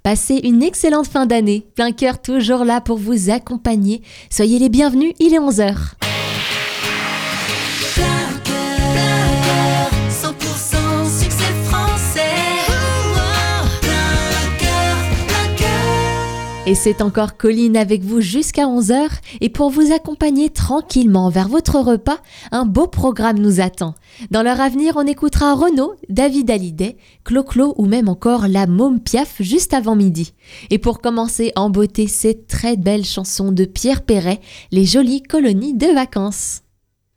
Passez une excellente fin d'année. Plein cœur toujours là pour vous accompagner. Soyez les bienvenus, il est 11h. Plein cœur, 100% succès français. Plein cœur. Et c'est encore Colline avec vous jusqu'à 11h. Et pour vous accompagner tranquillement vers votre repas, un beau programme nous attend. Dans l'heure à venir, on écoutera Renaud, David Hallyday, Clo-Clo ou même encore la Môme Piaf juste avant midi. Et pour commencer en beauté, cette très belle chanson de Pierre Perret, Les jolies colonies de vacances.